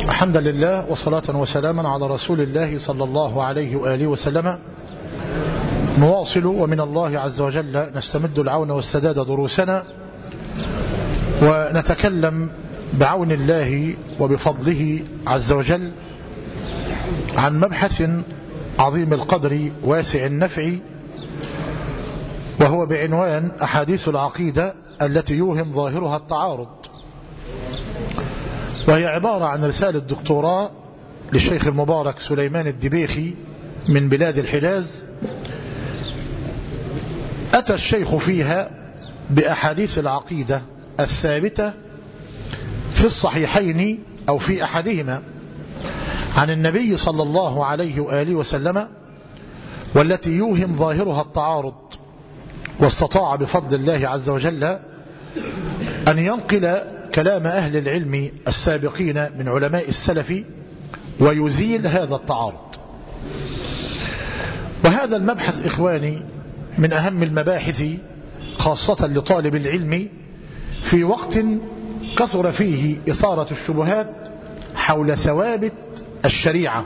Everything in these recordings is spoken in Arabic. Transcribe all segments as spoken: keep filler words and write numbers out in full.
حمدا لله وصلاة وسلاما على رسول الله صلى الله عليه وآله وسلم. نواصل ومن الله عز وجل نستمد العون والسداد دروسنا، ونتكلم بعون الله وبفضله عز وجل عن مبحث عظيم القدر واسع النفع، وهو بعنوان أحاديث العقيدة التي يوهم ظاهرها التعارض، وهي عبارة عن رسالة دكتوراه للشيخ المبارك سليمان الدبيخي من بلاد الحجاز. أتى الشيخ فيها بأحاديث العقيدة الثابتة في الصحيحين أو في أحدهما عن النبي صلى الله عليه وآله وسلم، والتي يوهم ظاهرها التعارض، واستطاع بفضل الله عز وجل أن ينقل كلام أهل العلم السابقين من علماء السلف ويزيل هذا التعارض. وهذا المبحث إخواني من أهم المباحث خاصة لطالب العلم في وقت كثر فيه إثارة الشبهات حول ثوابت الشريعة.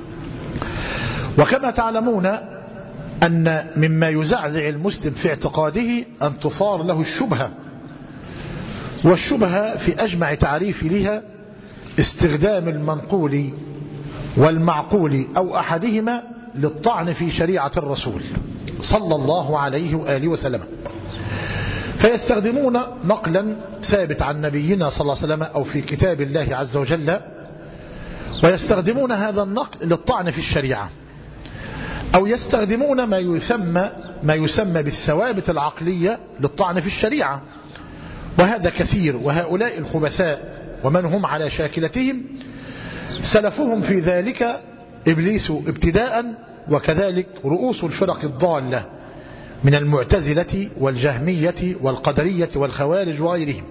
وكما تعلمون أن مما يزعزع المسلم في اعتقاده أن تثار له الشبهة، والشبهة في أجمع تعريف لها استخدام المنقول والمعقول أو أحدهما للطعن في شريعة الرسول صلى الله عليه وآله وسلم، فيستخدمون نقلا ثابت عن نبينا صلى الله عليه وسلم أو في كتاب الله عز وجل، ويستخدمون هذا النقل للطعن في الشريعة، أو يستخدمون ما يسمى ما يسمى بالثوابت العقلية للطعن في الشريعة. وهذا كثير، وهؤلاء الخبثاء ومن هم على شاكلتهم سلفهم في ذلك إبليس ابتداء، وكذلك رؤوس الفرق الضالة من المعتزلة والجهمية والقدرية والخوارج وغيرهم.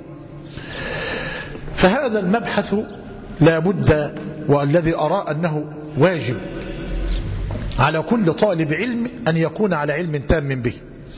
فهذا المبحث لا بد، والذي أرى أنه واجب على كل طالب علم أن يكون على علم تام به.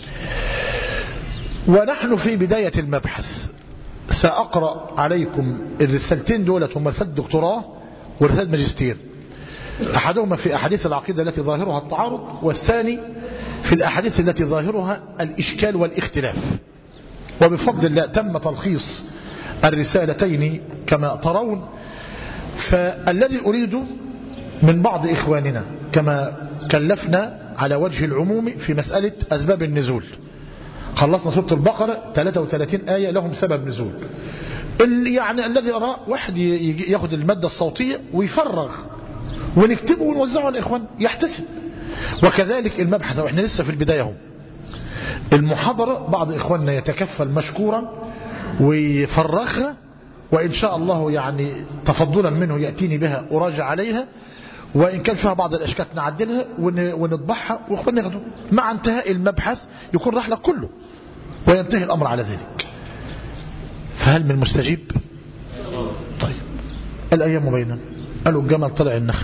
ونحن في بداية المبحث سأقرأ عليكم الرسالتين دولة، هم رسالة دكتوراه ورسالة ماجستير، أحدهما في أحاديث العقيدة التي ظاهرها التعارض، والثاني في الأحاديث التي ظاهرها الإشكال والاختلاف. وبفضل الله تم تلخيص الرسالتين كما ترون. فالذي أريد من بعض إخواننا كما كلفنا على وجه العموم في مسألة أسباب النزول، خلصنا سورة البقرة ثلاثة وثلاثين آية لهم سبب نزول. يعني الذي أرى واحد ياخد المادة الصوتية ويفرغ ونكتبه ونوزعه على الإخوان يحتسب. وكذلك المبحث، وإحنا لسه في البداية هم المحاضرة، بعض إخواننا يتكفل مشكورا ويفرغها، وإن شاء الله يعني تفضلا منه يأتيني بها أراجع عليها، وإن كان فيها بعض الأشكال نعدلها ونطبعها وإخواننا ياخدوها. مع انتهاء المبحث يكون رحلة كله وينتهي الأمر على ذلك. فهل من مستجيب؟ طيب، الأيام بيننا. قالوا الجمل طلع النخل،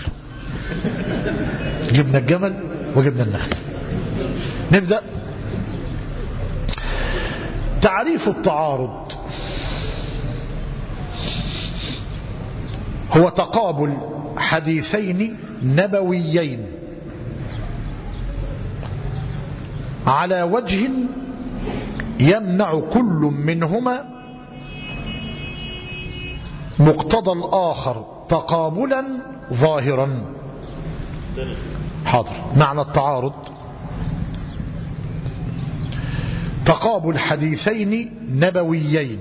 جبنا الجمل وجبنا النخل. نبدأ. تعريف التعارض هو تقابل حديثين نبويين على وجه يمنع كل منهما مقتضى الآخر تقابلا ظاهرا. حاضر. معنى التعارض تقابل حديثين نبويين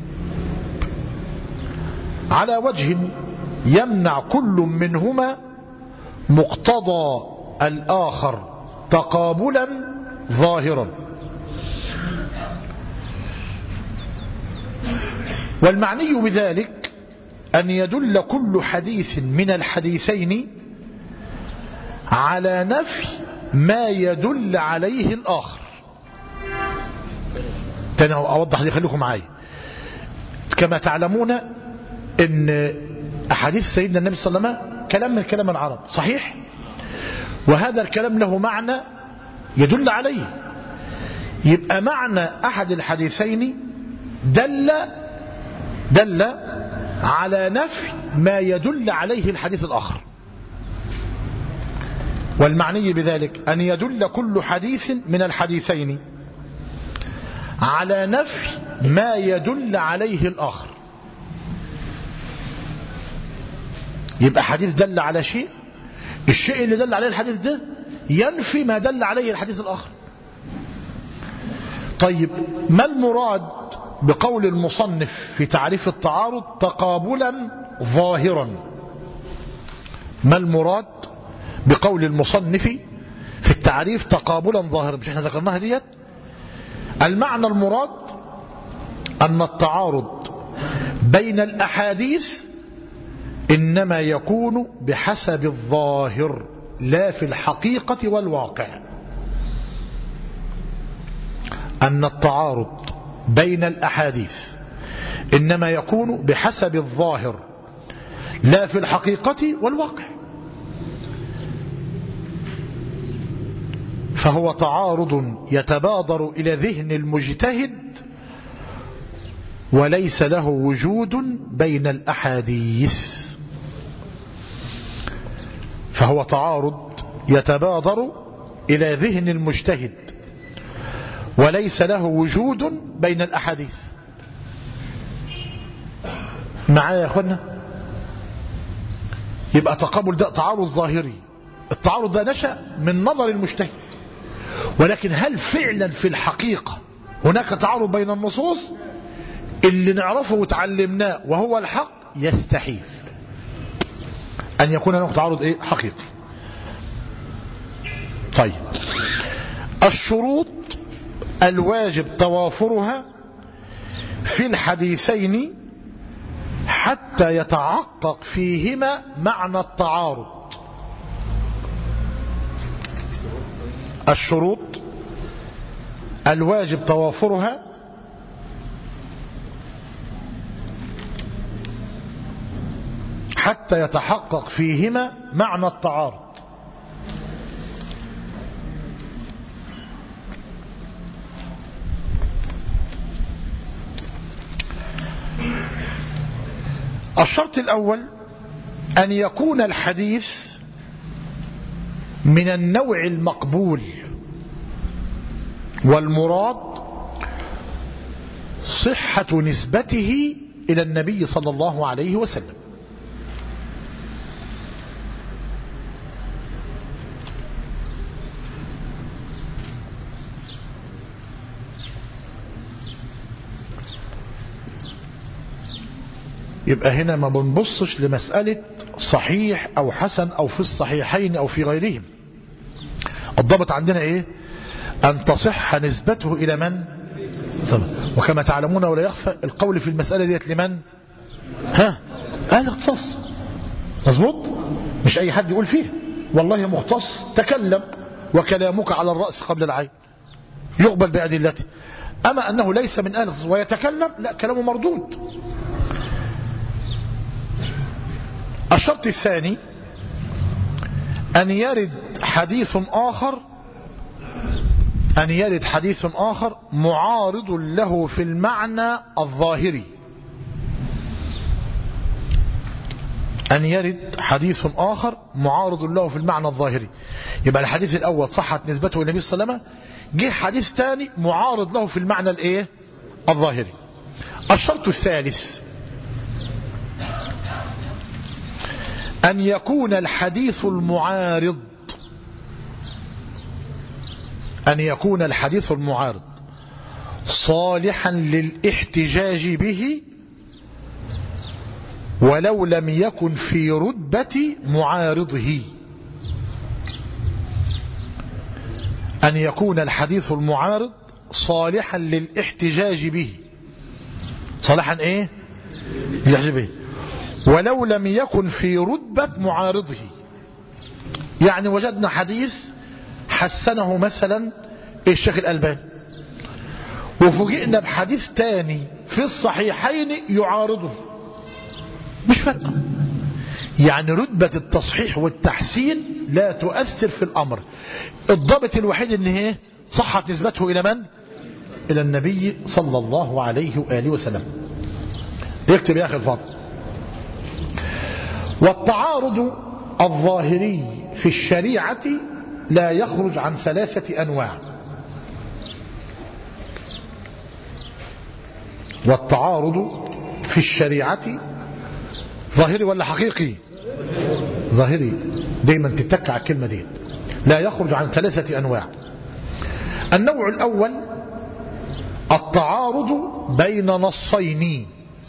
على وجه يمنع كل منهما مقتضى الآخر تقابلا ظاهرا. والمعني بذلك أن يدل كل حديث من الحديثين على نفي ما يدل عليه الآخر. تاني أوضح دي، خليكم معايا. كما تعلمون أن أحاديث سيدنا النبي صلى الله عليه وسلم كلام من كلام العرب صحيح، وهذا الكلام له معنى يدل عليه. يبقى معنى أحد الحديثين دل دل على نفي ما يدل عليه الحديث الآخر. والمعني بذلك أن يدل كل حديث من الحديثين على نفي ما يدل عليه الآخر. يبقى حديث دل على شيء، الشيء اللي دل عليه الحديث ده ينفي ما دل عليه الحديث الآخر. طيب ما المراد بقول المصنف في تعريف التعارض تقابلا ظاهرا؟ ما المراد بقول المصنف في التعريف تقابلا ظاهرا؟ مش احنا ذكرناها ديت؟ المعنى المراد أن التعارض بين الأحاديث إنما يكون بحسب الظاهر لا في الحقيقة والواقع. أن التعارض بين الأحاديث إنما يكون بحسب الظاهر لا في الحقيقة والواقع. فهو تعارض يتبادر إلى ذهن المجتهد وليس له وجود بين الأحاديث. فهو تعارض يتبادر إلى ذهن المجتهد وليس له وجود بين الأحاديث. معايا يا أخوانا؟ يبقى تقابل ده تعارض ظاهري. التعارض ده نشأ من نظر المجتهد، ولكن هل فعلا في الحقيقة هناك تعارض بين النصوص؟ اللي نعرفه وتعلمناه وهو الحق يستحيل أن يكون هناك تعارض إيه؟ حقيقي. طيب الشروط الواجب توافرها في الحديثين حتى يتحقق فيهما معنى التعارض. الشروط الواجب توافرها حتى يتحقق فيهما معنى التعارض. الشرط الأول أن يكون الحديث من النوع المقبول، والمراد صحة نسبته إلى النبي صلى الله عليه وسلم. يبقى هنا ما بنبصش لمسألة صحيح أو حسن أو في الصحيحين أو في غيرهم. الضبط عندنا إيه؟ أن تصح نسبته إلى من؟ وكما تعلمون ولا يخفى القول في المسألة ديت لمن؟ ها؟ أهل اختصاص. مظبوط؟ مش أي حد يقول فيه والله مختص تكلم وكلامك على الرأس قبل العين يقبل بأدلته. أما أنه ليس من أهل الاختصاص ويتكلم، لا، كلامه مردود. الشرط الثاني أن يرد حديث آخر أن يرد حديث آخر معارض له في المعنى الظاهري. أن يرد حديث آخر معارض له في المعنى الظاهري. يبقى الحديث الأول صحت نسبته إلى النبي صلى الله عليه وسلم، جه حديث ثاني معارض له في المعنى الإيه؟ الظاهري. الشرط الثالث أن يكون الحديث المعارض أن يكون الحديث المعارض صالحا للاحتجاج به ولو لم يكن في رتبة معارضه. أن يكون الحديث المعارض صالحا للاحتجاج به، صالحا إيه؟ للاحتجاج به ولو لم يكن في رتبة معارضه. يعني وجدنا حديث حسنه مثلا الشيخ الألباني، وفوجئنا بحديث تاني في الصحيحين يعارضه، مش فارقة. يعني رتبة التصحيح والتحسين لا تؤثر في الأمر. الضابط الوحيد ان هي صحت نسبته إلى من؟ إلى النبي صلى الله عليه وآله وسلم. يكتب يا أخي الفاضل والتعارض الظاهري في الشريعة لا يخرج عن ثلاثة أنواع. والتعارض في الشريعة ظاهري ولا حقيقي؟ ظاهري. دايما تتك على الكلمة دي. لا يخرج عن ثلاثة أنواع. النوع الأول التعارض بين نصين.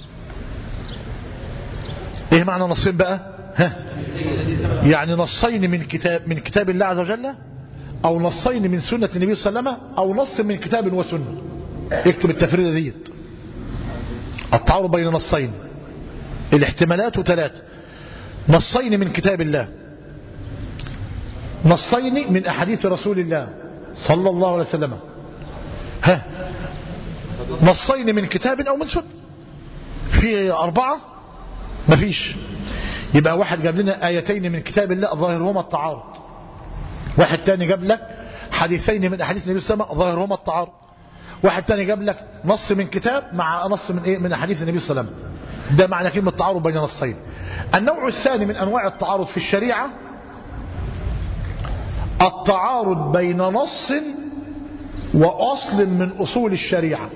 ايه معنى نصين بقى؟ ها؟ يعني نصين من كتاب من كتاب الله عز وجل، او نصين من سنة النبي صلى الله عليه وسلم، او نص من كتاب وسنة. اكتب التفريدة دي. التعارض بين نصين الاحتمالات ثلاثة: نصين من كتاب الله، نصين من أحاديث رسول الله صلى الله عليه وسلم، ها نصين من كتاب أو من سنة. في أربعة مفيش. يبقى واحد جاب لنا آيتين من كتاب الله ظاهرهما التعارض، واحد تاني جاب لك حديثين من أحاديث النبي صلى الله عليه وسلم ظاهرهما التعارض، واحد تاني جاب لك نص من كتاب مع نص من ايه من احاديث النبي صلى الله عليه وسلم. ده معنى كلمة التعارض بين نصين. النوع الثاني من انواع التعارض في الشريعة التعارض بين نص واصل من اصول الشريعة.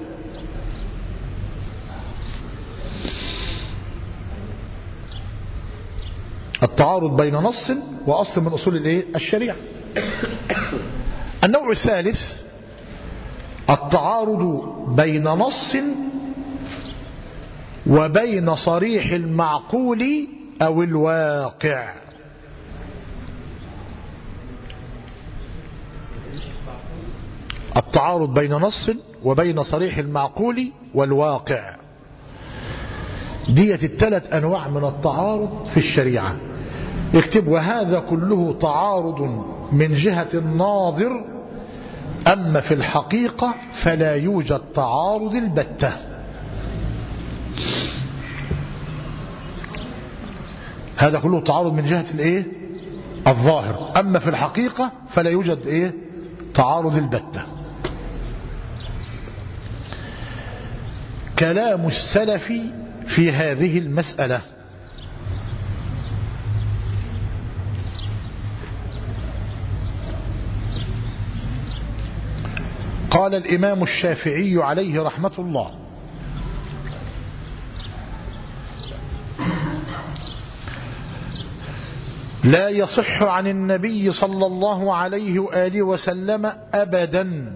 التعارض بين نص واصل من اصول الايه الشريعة. النوع الثالث التعارض بين نص وبين صريح المعقول أو الواقع. التعارض بين نص وبين صريح المعقول والواقع. ديت الثلاث أنواع من التعارض في الشريعة. يكتب: وهذا كله تعارض من جهة الناظر، أما في الحقيقة فلا يوجد تعارض البتة. هذا كله تعارض من جهة الايه الظاهر، أما في الحقيقة فلا يوجد ايه تعارض البتة. كلام السلف في هذه المسألة: قال الإمام الشافعي عليه رحمة الله: لا يصح عن النبي صلى الله عليه وآله وسلم أبدا.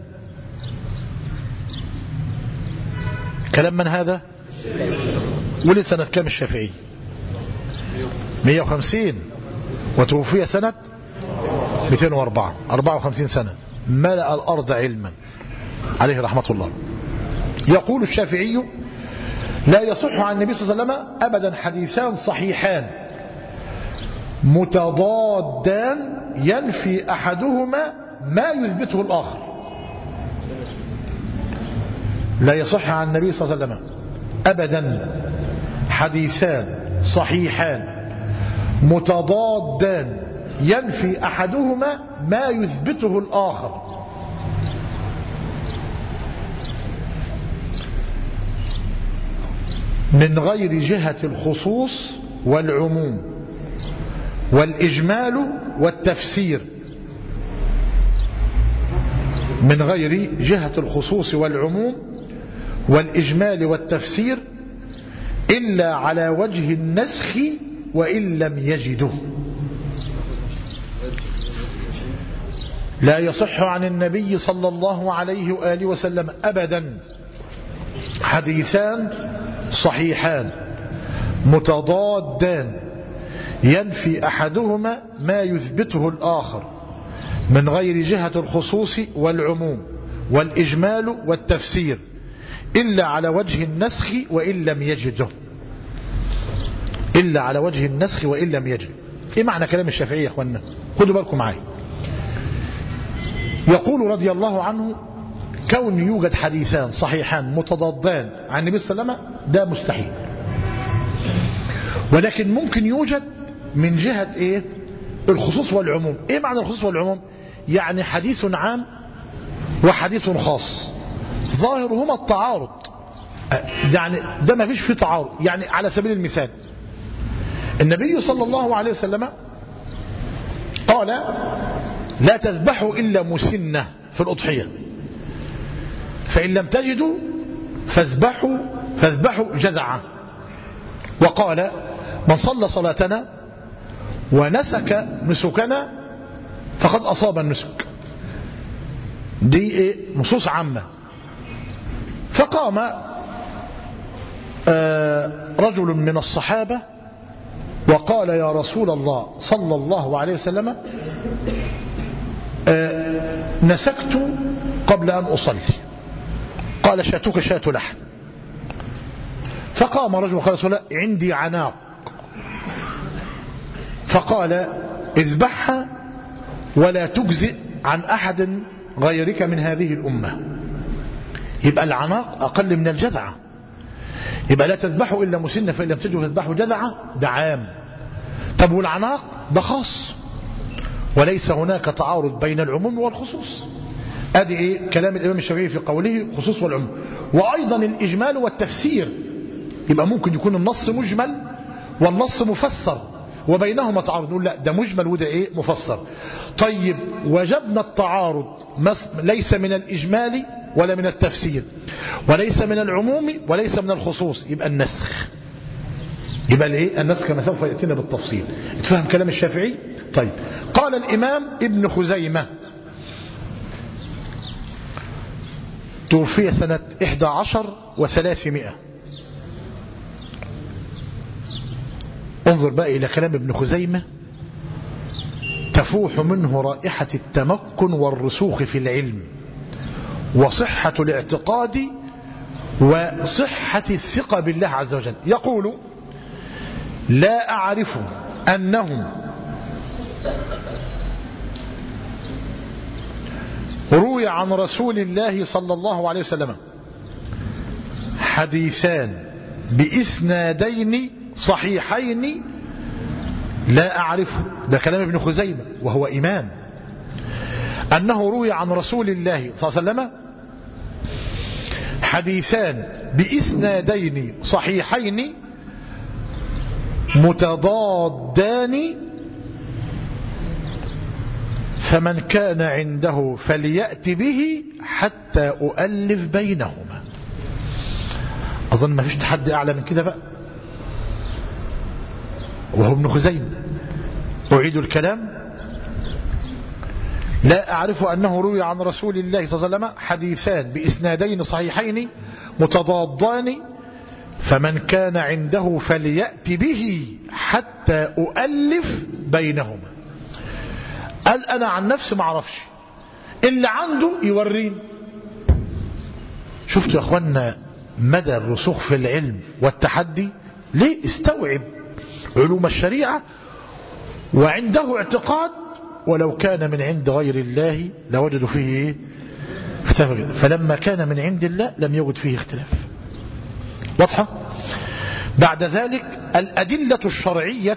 كلام من هذا؟ ولد سنة كام الشافعي؟ مئة وخمسين، وتوفي سنة مئتين وأربعة، أربعة وخمسين سنة. ملأ الأرض علما عليه رحمة الله. يقول الشافعي: لا يصح عن النبي صلى الله عليه وسلم أبدا حديثان صحيحان متضادان ينفي أحدهما ما يثبته الآخر. لا يصح عن النبي صلى الله عليه وسلم أبدا حديثان صحيحان متضادان ينفي أحدهما ما يثبته الآخر. من غير جهة الخصوص والعموم والإجمال والتفسير. من غير جهة الخصوص والعموم والإجمال والتفسير إلا على وجه النسخ وإن لم يجده. لا يصح عن النبي صلى الله عليه وآله وسلم أبدا حديثان صحيحان متضادان ينفي أحدهما ما يثبته الآخر من غير جهة الخصوص والعموم والإجمال والتفسير إلا على وجه النسخ وإن لم يجده. إلا على وجه النسخ وإن لم يجد. إيه معنى كلام الشافعي يا أخوانا؟ خدوا بالكم معي. يقول رضي الله عنه: كون يوجد حديثان صحيحان متضادان عن النبي صلى الله عليه وسلم ده مستحيل، ولكن ممكن يوجد من جهة إيه؟ الخصوص والعموم. إيه معنى الخصوص والعموم؟ يعني حديث عام وحديث خاص ظاهرهما التعارض، يعني ده ما فيش فيه تعارض. يعني على سبيل المثال النبي صلى الله عليه وسلم قال لا تذبحوا إلا مسنة في الأضحية، فإن لم تجدوا فاذبحوا فاذبحوا جذعة. وقال من صلى صلاتنا ونسك نسكنا فقد أصاب النسك. دي إيه؟ نصوص عامة. فقام رجل من الصحابة وقال يا رسول الله صلى الله عليه وسلم نسكت قبل أن أصلي. قال شاتك شات لحم. فقام رجل وقال رسول الله عندي عناق. فقال اذبحها ولا تجزئ عن أحد غيرك من هذه الأمة. يبقى العناق أقل من الجذعة. يبقى لا تذبحوا إلا مسنة فإن لم تجدوا فاذبحوا جذعة، ده عام. طب والعناق ده خاص، وليس هناك تعارض بين العموم والخصوص. ادي ايه كلام الإمام الشافعي في قوله خصوص والعموم. وأيضا الإجمال والتفسير، يبقى ممكن يكون النص مجمل والنص مفسر وبينهما تعارض، نقول لا ده مجمل وده ايه مفسر. طيب وجبنا التعارض ليس من الإجمال ولا من التفسير وليس من العموم وليس من الخصوص، يبقى النسخ. يبقى الايه النسخ كما سوف يأتينا بالتفصيل. تفهم كلام الشافعي؟ طيب قال الإمام ابن خزيمة توفي سنة إحدى عشر وثلاثمائة. انظر بقى إلى كلام ابن خزيمة، تفوح منه رائحة التمكن والرسوخ في العلم وصحة الاعتقاد وصحة الثقة بالله عز وجل. يقول لا أعرف أنهم روي عن رسول الله صلى الله عليه وسلم حديثان بإسنادين صحيحين، لا أعرفه، ده كلام ابن خزيمة وهو إمام، أنه روي عن رسول الله صلى الله عليه وسلم حديثان بإسنادين صحيحين متضادان فمن كان عنده فليأت به حتى أؤلف بينهما. أظن ما فيش تحدي أعلى من كده بقى، وهو ابن خزيمة. أعيد الكلام: لا أعرف أنه روي عن رسول الله صلى الله عليه وسلم حديثان بإسنادين صحيحين متضادان فمن كان عنده فليأت به حتى أؤلف بينهما. قال أنا عن نفسي ما اعرفش، اللي عنده يورين. شفتوا يا أخوانا مدى الرسوخ في العلم والتحدي؟ ليه؟ استوعب علوم الشريعة وعنده اعتقاد ولو كان من عند غير الله لوجدوا فيه اختلافا، فلما كان من عند الله لم يوجد فيه اختلاف. واضحة؟ بعد ذلك الأدلة الشرعية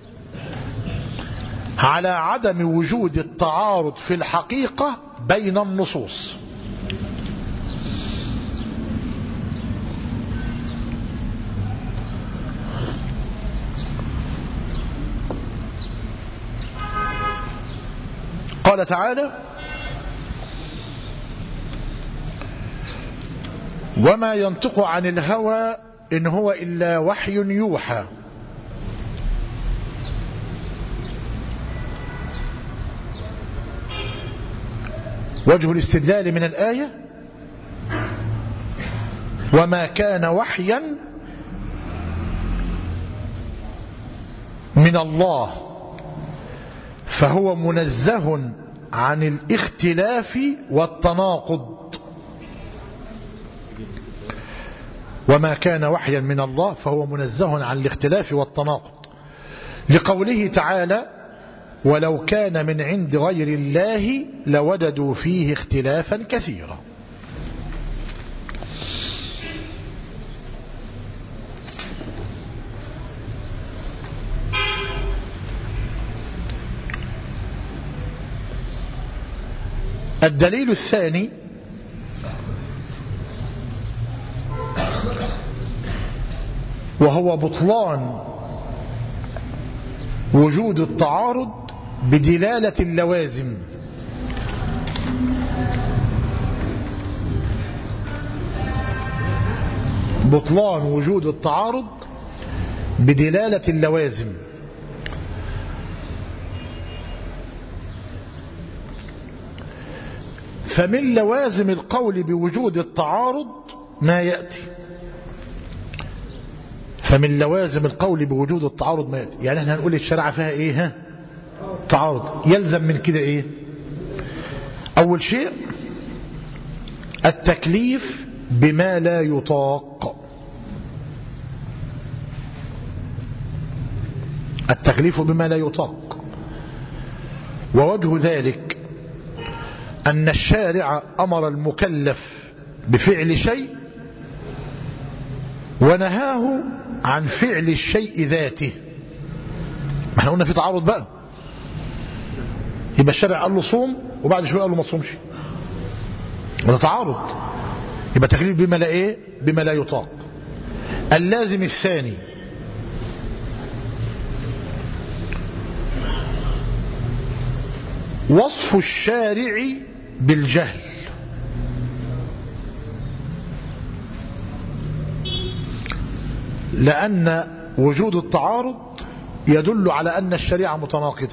على عدم وجود التعارض في الحقيقة بين النصوص. قال تعالى: وما ينطق عن الهوى إن هو إلا وحي يوحى. وجه الاستدلال من الآية: وما كان وحيا من الله فهو منزه عن الاختلاف والتناقض. وما كان وحيا من الله فهو منزه عن الاختلاف والتناقض، لقوله تعالى: ولو كان من عند غير الله لوجدوا فيه اختلافا كثيرا. الدليل الثاني: وهو بطلان وجود التعارض بدلالة اللوازم. بطلان وجود التعارض بدلالة اللوازم. فمن لوازم القول بوجود التعارض ما يأتي فمن لوازم القول بوجود التعارض ما يأتي يعني احنا هنقول الشريعة فيها ايه؟ ها؟ تعارض. يلزم من كده ايه؟ اول شيء التكليف بما لا يطاق. التكليف بما لا يطاق. ووجه ذلك أن الشارع أمر المكلف بفعل شيء ونهاه عن فعل الشيء ذاته. ما احنا قلنا في تعارض بقى، يبقى الشارع قال له صوم وبعد شوية قال له ما تصومش، وده تعارض. يبقى تكليف بما لا ايه؟ بما لا يطاق. اللازم الثاني وصف الشارع بالجهل. لأن وجود التعارض يدل على أن الشريعة متناقضة.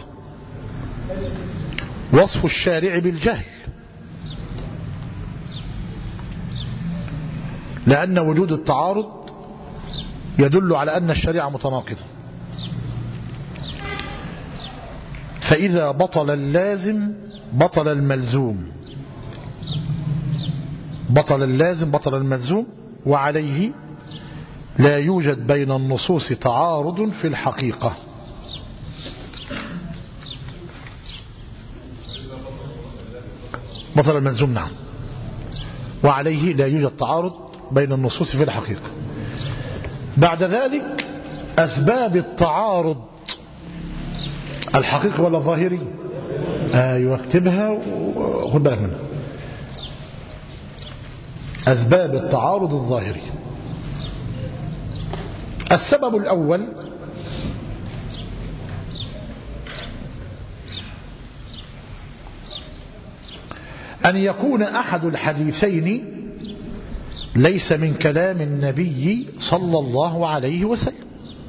وصف الشارع بالجهل لأن وجود التعارض يدل على أن الشريعة متناقضة. فإذا بطل اللازم بطل الملزوم. بطل اللازم بطل الملزوم. وعليه لا يوجد بين النصوص تعارض في الحقيقة. بطل الملزوم نعم. وعليه لا يوجد تعارض بين النصوص في الحقيقة. بعد ذلك أسباب التعارض الحقيقي ولا الظاهري؟ ايوه اكتبها وخد بالك منها. أسباب التعارض الظاهري. السبب الأول أن يكون أحد الحديثين ليس من كلام النبي صلى الله عليه وسلم.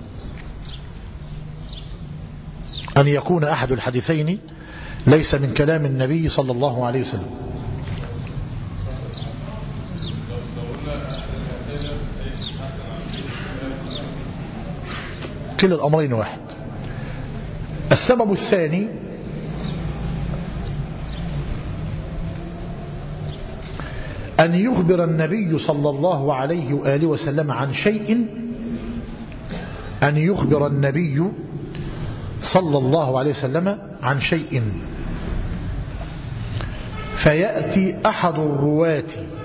أن يكون أحد الحديثين ليس من كلام النبي صلى الله عليه وسلم. كلا الأمرين واحد. السبب الثاني أن يخبر النبي صلى الله عليه وآله وسلم عن شيء أن يخبر النبي صلى الله عليه وسلم عن شيء فيأتي أحد الرواة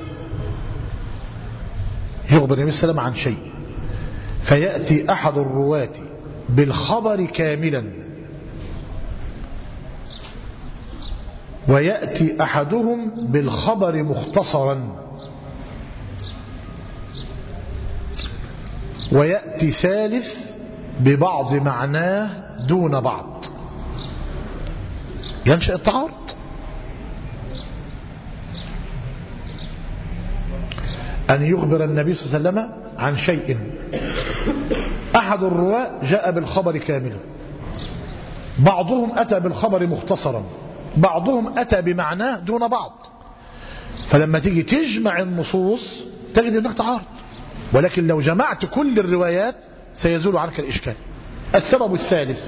يخبر النبي صلى الله عليه وسلم عن شيء فيأتي أحد الرواة بالخبر كاملا ويأتي أحدهم بالخبر مختصرا ويأتي ثالث ببعض معناه دون بعض. ينشأ التعارض. أن يخبر النبي صلى الله عليه وسلم عن شيء أحد الرواة جاء بالخبر كاملا، بعضهم أتى بالخبر مختصرا، بعضهم أتى بمعناه دون بعض. فلما تيجي تجمع النصوص تجد أنك تعارض، ولكن لو جمعت كل الروايات سيزول عنك الإشكال. السبب الثالث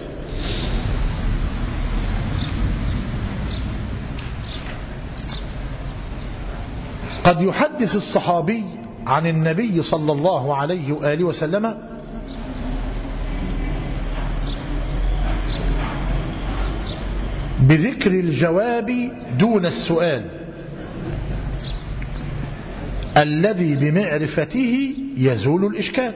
قد يحدث الصحابي عن النبي صلى الله عليه وآله وسلم بذكر الجواب دون السؤال الذي بمعرفته يزول الإشكال.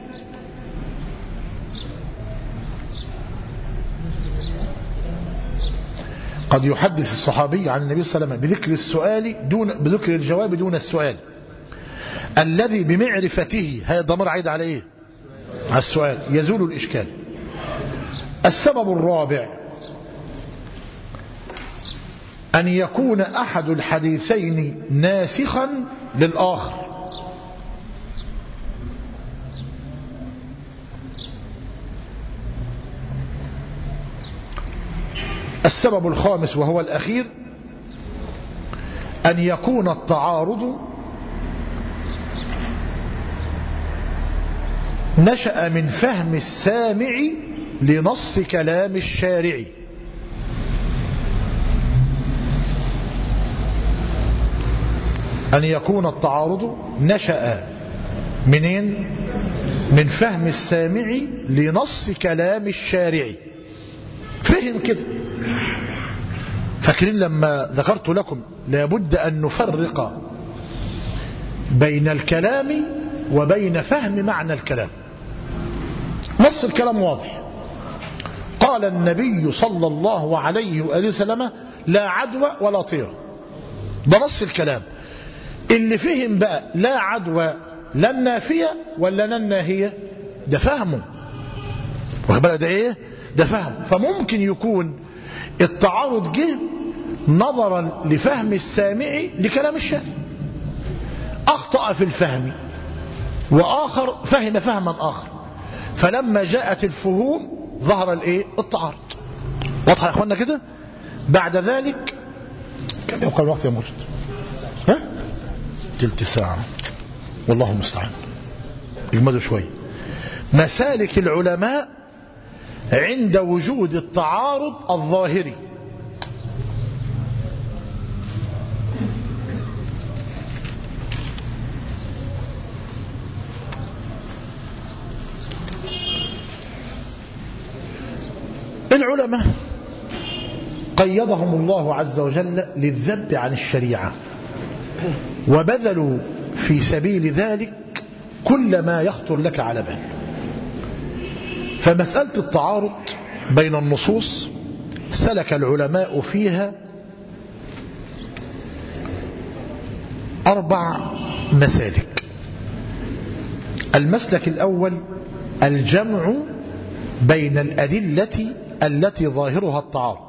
قد يحدث الصحابي عن النبي صلى الله عليه وسلم بذكر السؤال دون بذكر الجواب دون السؤال الذي بمعرفته، هذا الضمير عايد على ايه؟ على السؤال، يزول الإشكال. السبب الرابع أن يكون أحد الحديثين ناسخا للآخر. السبب الخامس وهو الأخير أن يكون التعارض نشأ من فهم السامع لنص كلام الشارع. أن يكون التعارض نشأ منين؟ من فهم السامع لنص كلام الشارع. فهم كده. فاكرين لما ذكرت لكم لابد أن نفرق بين الكلام وبين فهم معنى الكلام. نص الكلام واضح. قال النبي صلى الله عليه وآله وسلم لا عدوى ولا طيرة. ده نص الكلام. اللي فهم بقى لا عدوى لا النافية ولا لا الناهية ده فهمه. وخبرك ده ايه؟ ده فهم. فممكن يكون التعارض جه نظرا لفهم السامع لكلام الشارع، أخطأ في الفهم وآخر فهم فهما آخر، فلما جاءت الفهوم ظهر الايه؟ التعارض. واضح يا اخوانا كده؟ بعد ذلك كم يبقى الوقت يا مرشد؟ ها؟ تلت ساعة والله المستعان. اجمدوا شوي. مسالك العلماء عند وجود التعارض الظاهري. العلماء قيدهم الله عز وجل للذب عن الشريعة، وبذلوا في سبيل ذلك كل ما يخطر لك على بال. فمسألة التعارض بين النصوص سلك العلماء فيها أربع مسالك. المسلك الأول الجمع بين الأدلة التي ظاهرها التعارض.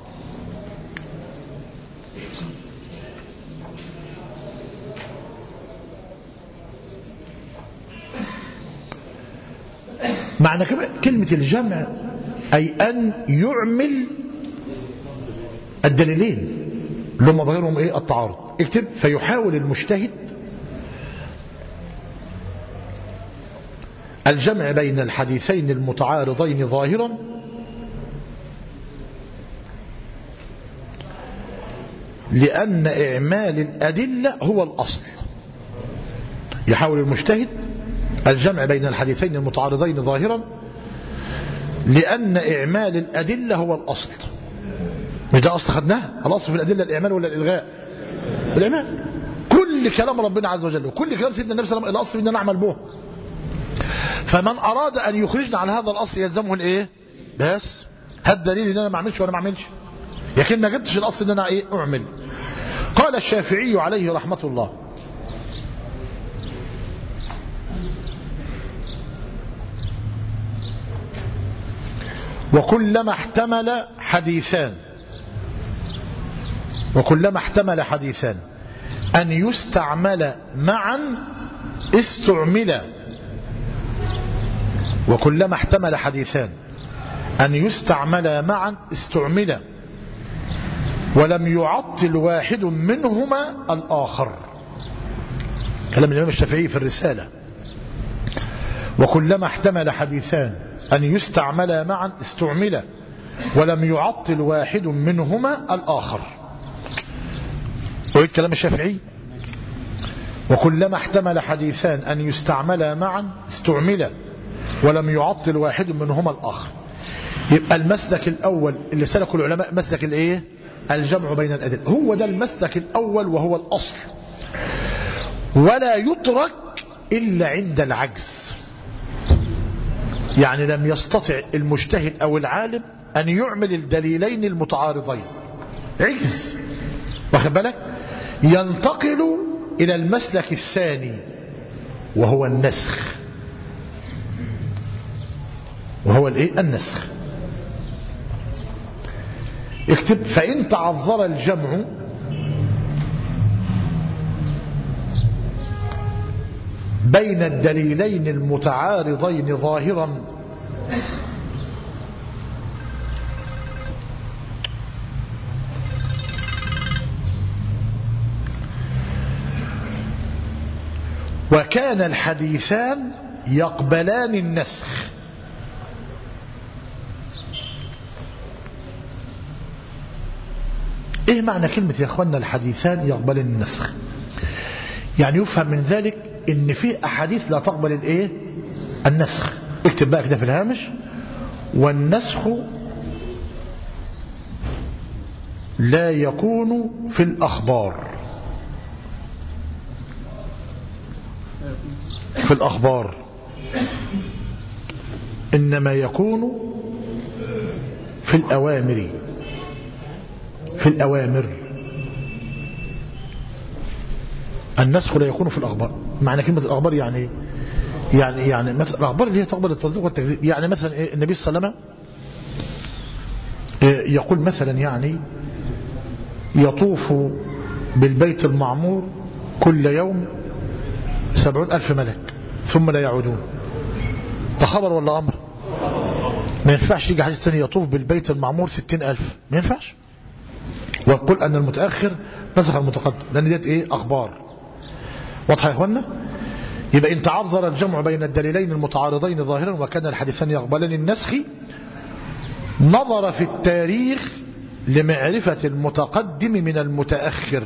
معنى كلمة الجمع أي أن يعمل الدليلين لما ظاهرهم إيه؟ التعارض. اكتب: فيحاول المجتهد الجمع بين الحديثين المتعارضين ظاهرا لأن إعمال الأدلة هو الأصل. يحاول المجتهد الجمع بين الحديثين المتعارضين ظاهرا لأن إعمال الأدلة هو الأصل. مش ده أصل خدناه؟ الأصل في الأدلة الإعمال ولا الإلغاء؟ الإعمال. كل كلام ربنا عز وجل وكل كلام سيدنا النبي صلى الله عليه وسلم الأصل بدنا نعمل به. فمن أراد أن يخرجنا عن هذا الأصل يلزمه الإيه؟ بس هذا الدليل إن أنا ما أعملش وأنا ما أعملش، لكن ما جبتش الأصل إن أنا إيه؟ أعمل. قال الشافعي عليه رحمة الله: وكلما احتمل حديثان وكلما احتمل حديثان أن يستعمل معا استعمل وكلما احتمل حديثان أن يستعمل معا استعمل ولم يعطل واحد منهما الآخر. كلام الإمام الشافعي في الرسالة. وكلما احتمل حديثان أن يستعمل معا استعمل ولم يعطل واحد منهما الآخر. ويقول كلام الشافعي: وكلما احتمل حديثان أن يستعمل معا استعمل ولم يعطل واحد منهما الآخر. يبقى المسلك الأول اللي سلكه العلماء مسلك الايه؟ الجمع بين الأدلة. هو ده المسلك الأول وهو الأصل، ولا يترك إلا عند العجز. يعني لم يستطع المجتهد أو العالم أن يعمل الدليلين المتعارضين، عجز، واخد بالك؟ ينتقل إلى المسلك الثاني وهو النسخ. وهو الايه؟ النسخ. اكتب فإن تعذر الجمع بين الدليلين المتعارضين ظاهرا وكان الحديثان يقبلان النسخ. ايه معنى كلمة يا اخوانا الحديثان يقبلان النسخ؟ يعني يفهم من ذلك ان في احاديث لا تقبل الايه النسخ. اكتب بقى كده في الهامش: والنسخ لا يكون في الاخبار. في الأخبار إنما يكون في الأوامر. في الأوامر النسخ لا يكون في الأخبار. معنى كلمة الأخبار يعني يعني يعني مثلا الأخبار اللي هي تقبل التصديق والتكذيب. يعني مثلا النبي صلى الله عليه وسلم يقول مثلا يعني يطوف بالبيت المعمور كل يوم سبعون ألف ملك ثم لا يعودون. تخبر ولا أمر؟ ما ينفعش يجي حديث ثاني يطوف بالبيت المعمور ستين ألف، ما ينفعش. ويقول أن المتأخر نسخ المتقدم، لأن ديت إيه أخبار. واضحة يا إخوانا؟ يبقى إن تعذر الجمع بين الدليلين المتعارضين ظاهرا وكان الحديثان يقبلان النسخ نظر في التاريخ لمعرفة المتقدم من المتأخر.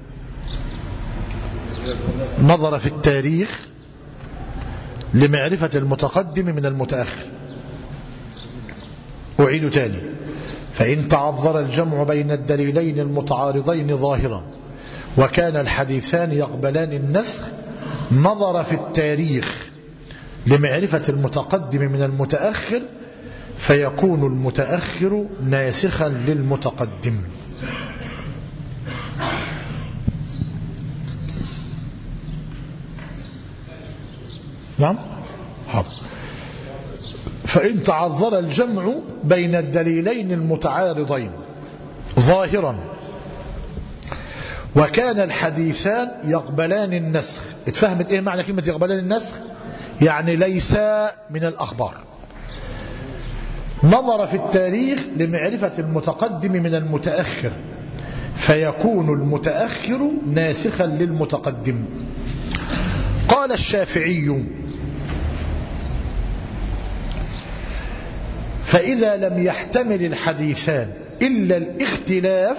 نظر في التاريخ لمعرفة المتقدم من المتأخر. أعيد تاني: فإن تعذر الجمع بين الدليلين المتعارضين ظاهرا وكان الحديثان يقبلان النسخ نظر في التاريخ لمعرفة المتقدم من المتأخر فيكون المتأخر ناسخا للمتقدم. نعم حاضر. فإن تعذر الجمع بين الدليلين المتعارضين ظاهرا وكان الحديثان يقبلان النسخ. اتفهمت ايه معنى كلمة يقبلان النسخ؟ يعني ليس من الأخبار. نظر في التاريخ لمعرفة المتقدم من المتأخر فيكون المتأخر ناسخا للمتقدم. قال الشافعي: فإذا لم يحتمل الحديثان إلا الاختلاف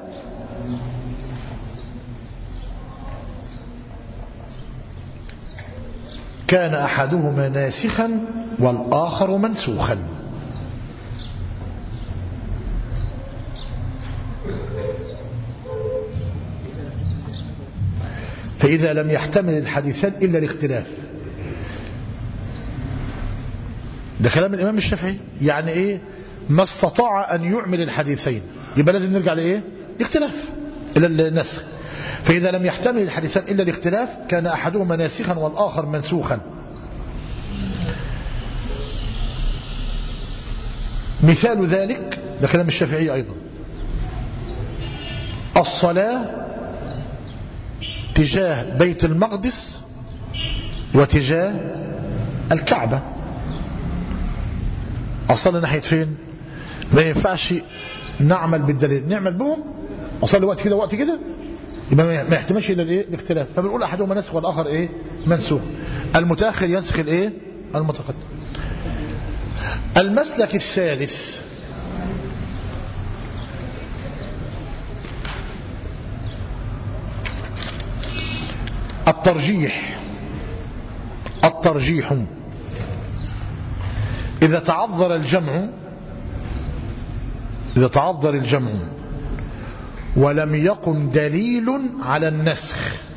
كان أحدهما ناسخا والآخر منسوخا. فإذا لم يحتمل الحديثان إلا الاختلاف، ده كلام الإمام الشافعي. يعني إيه؟ ما استطاع أن يعمل الحديثين يبقى لازم نرجع لإيه؟ الاختلاف إلى النسخ. فإذا لم يحتمل الحديثان إلا الاختلاف كان أحدهما ناسخا والآخر منسوخا. مثال ذلك، ده كلام الشافعي أيضا: الصلاة تجاه بيت المقدس وتجاه الكعبة. أصلي ناحية فين؟ ما ينفعش نعمل بالدليل، نعمل بهم أصلي وقت كده وقت كده، يبقى ما يحتملش إلا الإيه؟ الاختلاف. فبنقول أحدهما نسخ والآخر إيه؟ منسوخ. المتأخر ينسخ الإيه؟ المتقدم. المسلك الثالث الترجيح. الترجيح إذا تعذر الجمع إذا تعذر الجمع ولم يقم دليل على النسخ.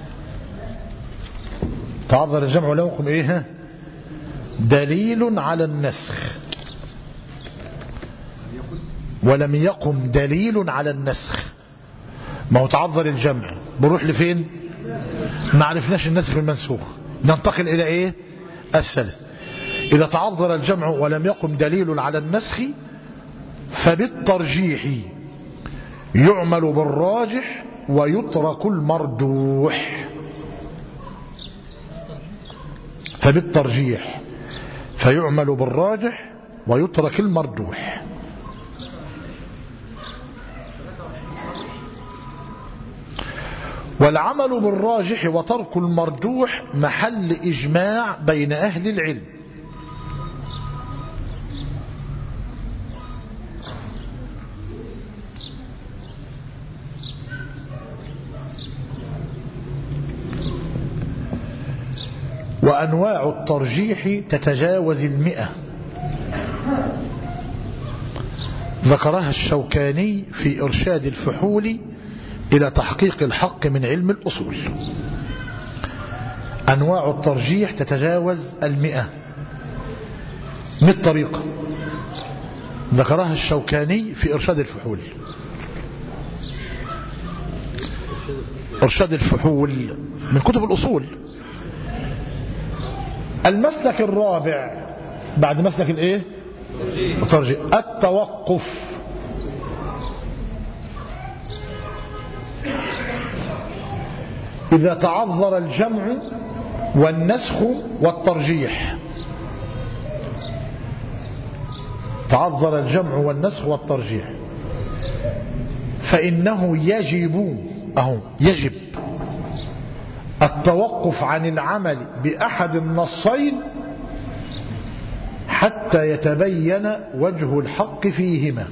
تعذر الجمع ولم يقم إيه؟ دليل على النسخ. ولم يقم دليل على النسخ. ما هو تعذر الجمع بروح لفين؟ ما عرفناش النسخ والمنسوخ، ننتقل إلى إيه؟ الثالث. إذا تعذر الجمع ولم يقم دليل على النسخ فبالترجيح يعمل بالراجح ويترك المرجوح. فبالترجيح فيعمل بالراجح ويترك المرجوح. والعمل بالراجح وترك المرجوح محل إجماع بين أهل العلم. وأنواع الترجيح تتجاوز المئة، ذكرها الشوكاني في إرشاد الفحول إلى تحقيق الحق من علم الأصول. أنواع الترجيح تتجاوز المئة. مئة طريقة ذكرها الشوكاني في إرشاد الفحول. إرشاد الفحول من كتب الأصول. المسلك الرابع بعد مسلك الايه؟ الترجيح التوقف. إذا تعذر الجمع والنسخ والترجيح، تعذر الجمع والنسخ والترجيح فإنه يجب أهو يجب التوقف عن العمل بأحد النصين حتى يتبين وجه الحق فيهما.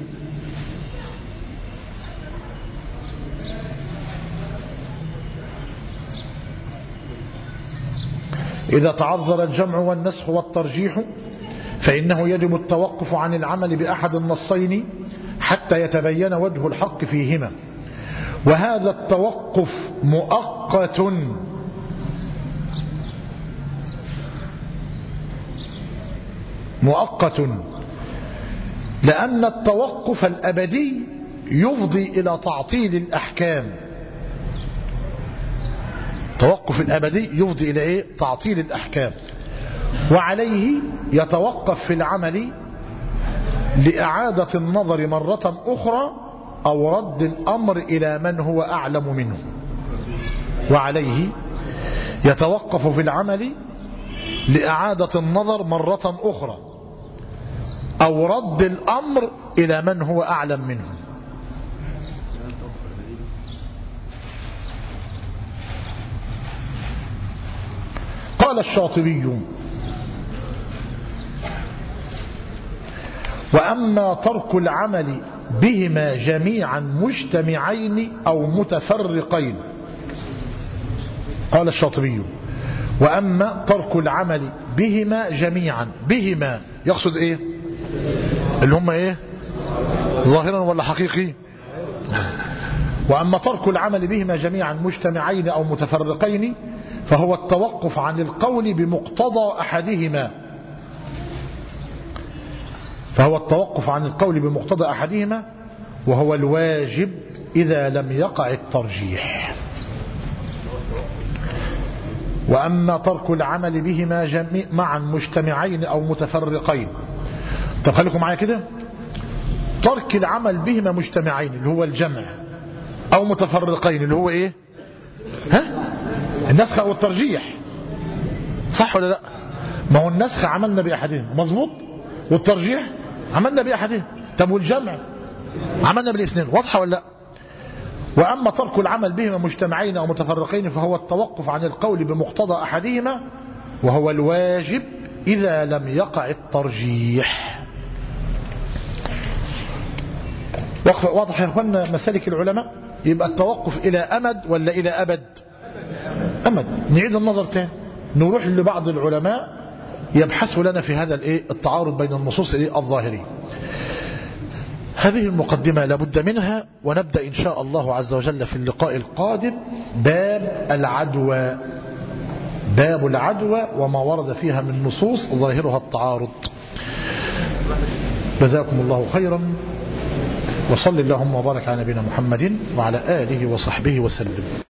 إذا تعذر الجمع والنسخ والترجيح فإنه يجب التوقف عن العمل بأحد النصين حتى يتبين وجه الحق فيهما. وهذا التوقف مؤقت مؤقت لأن التوقف الأبدي يفضي إلى تعطيل الأحكام. التوقف الأبدي يفضي إلى إيه؟ تعطيل الأحكام. وعليه يتوقف في العمل لإعادة النظر مرة أخرى أو رد الأمر إلى من هو أعلم منه. وعليه يتوقف في العمل لإعادة النظر مرة أخرى أو رد الأمر إلى من هو أعلم منه. قال الشاطبي: وأما ترك العمل بهما جميعا مجتمعين أو متفرقين. قال الشاطبي: وأما ترك العمل بهما جميعا. بهما يقصد إيه؟ اللي هم إيه؟ ظاهرا ولا حقيقي؟ وأما ترك العمل بهما جميعا مجتمعين أو متفرقين فهو التوقف عن القول بمقتضى أحدهما. فهو التوقف عن القول بمقتضى أحدهما وهو الواجب إذا لم يقع الترجيح. وأما ترك العمل بهما جميعا مجتمعين أو متفرقين. طب خليكم معايا كده. ترك العمل بهما مجتمعين اللي هو الجمع أو متفرقين اللي هو إيه؟ ها؟ النسخ أو الترجيح. صح ولا لا؟ ما هو النسخ عملنا بأحدهم مظبوط، والترجيح عملنا بأحدهم. طب والجمع عملنا بالاثنين. واضحة ولا لا؟ وأما ترك العمل بهما مجتمعين أو متفرقين فهو التوقف عن القول بمقتضى أحدهما وهو الواجب إذا لم يقع الترجيح. واضح يا أخوانا مسالك العلماء؟ يبقى التوقف إلى أمد ولا إلى أبد؟ أمد. نعيد النظر تاني، نروح لبعض العلماء يبحثوا لنا في هذا التعارض بين النصوص الظاهرية. هذه المقدمة لابد منها، ونبدأ إن شاء الله عز وجل في اللقاء القادم باب العدوى. باب العدوى وما ورد فيها من نصوص ظاهرها التعارض. جزاكم الله خيرا، وصل اللهم وبارك على نبينا محمد وعلى آله وصحبه وسلم.